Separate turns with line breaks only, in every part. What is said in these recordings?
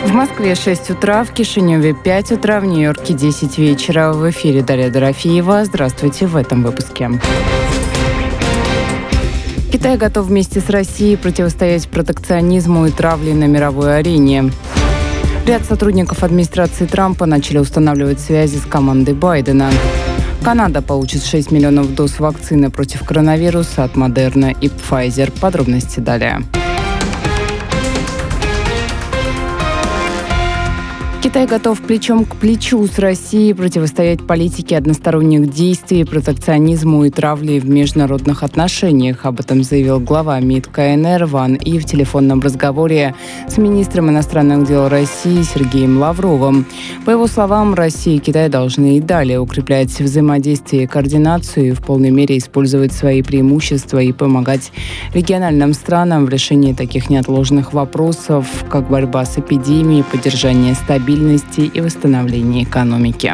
В Москве 6 утра, в Кишиневе 5 утра, в Нью-Йорке 10 вечера. В эфире Дарья Дорофеева. Здравствуйте в этом выпуске. Китай готов вместе с Россией противостоять протекционизму и травле на мировой арене. Ряд сотрудников администрации Трампа начали устанавливать связи с командой Байдена. Канада получит 6 миллионов доз вакцины против коронавируса от Moderna и Pfizer. Подробности далее. Китай готов плечом к плечу с Россией противостоять политике односторонних действий, протекционизму и травле в международных отношениях. Об этом заявил глава МИД КНР Ван И в телефонном разговоре с министром иностранных дел России Сергеем Лавровым. По его словам, Россия и Китай должны и далее укреплять взаимодействие и координацию, и в полной мере использовать свои преимущества и помогать региональным странам в решении таких неотложных вопросов, как борьба с эпидемией, поддержание стабильности и восстановления экономики.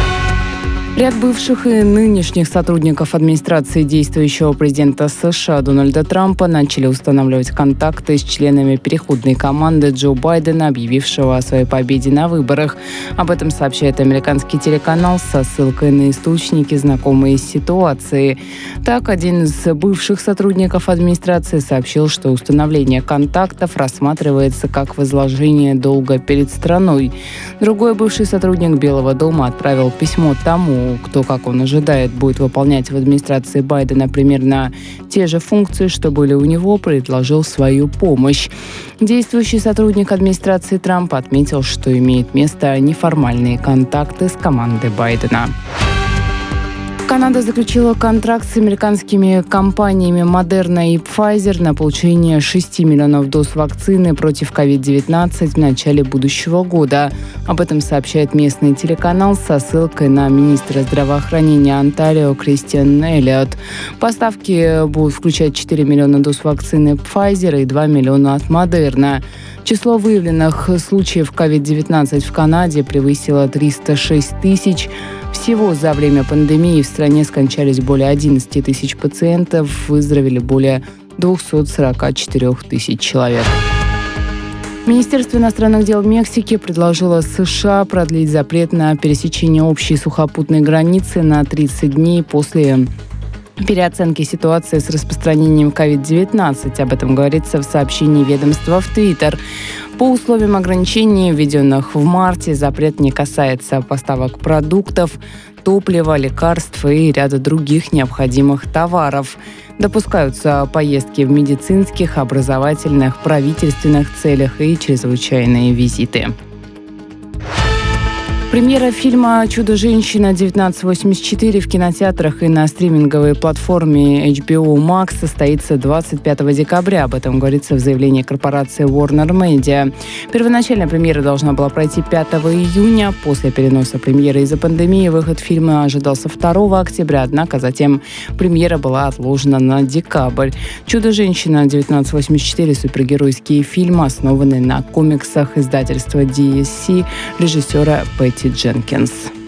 Ряд бывших и нынешних сотрудников администрации действующего президента США Дональда Трампа начали устанавливать контакты с членами переходной команды Джо Байдена, объявившего о своей победе на выборах. Об этом сообщает американский телеканал со ссылкой на источники, знакомые с ситуацией. Так, один из бывших сотрудников администрации сообщил, что установление контактов рассматривается как возложение долга перед страной. Другой бывший сотрудник Белого дома отправил письмо тому, кто, как он ожидает, будет выполнять в администрации Байдена примерно те же функции, что были у него, предложил свою помощь. Действующий сотрудник администрации Трампа отметил, что имеют место неформальные контакты с командой Байдена. Канада заключила контракт с американскими компаниями Moderna и Pfizer на получение 6 миллионов доз вакцины против COVID-19 в начале будущего года. Об этом сообщает местный телеканал со ссылкой на министра здравоохранения Онтарио Кристиан Эллиот. Поставки будут включать 4 миллиона доз вакцины Pfizer и 2 миллиона от Moderna. Число выявленных случаев COVID-19 в Канаде превысило 306 тысяч. Всего за время пандемии в стране скончались более 11 тысяч пациентов, выздоровели более 244 тысяч человек. Министерство иностранных дел Мексики предложило США продлить запрет на пересечение общей сухопутной границы на 30 дней после переоценки ситуации с распространением COVID-19. Об этом говорится в сообщении ведомства в Твиттер. По условиям ограничений, введенных в марте, запрет не касается поставок продуктов, топлива, лекарств и ряда других необходимых товаров. Допускаются поездки в медицинских, образовательных, правительственных целях и чрезвычайные визиты. Премьера фильма «Чудо-женщина» 1984 в кинотеатрах и на стриминговой платформе HBO Max состоится 25 декабря. Об этом говорится в заявлении корпорации Warner Media. Первоначально премьера должна была пройти 5 июня. После переноса премьеры из-за пандемии выход фильма ожидался 2 октября, однако затем премьера была отложена на декабрь. «Чудо-женщина» 1984 – супергеройский фильм, основанный на комиксах издательства DSC режиссера Пэтти Дженкинс.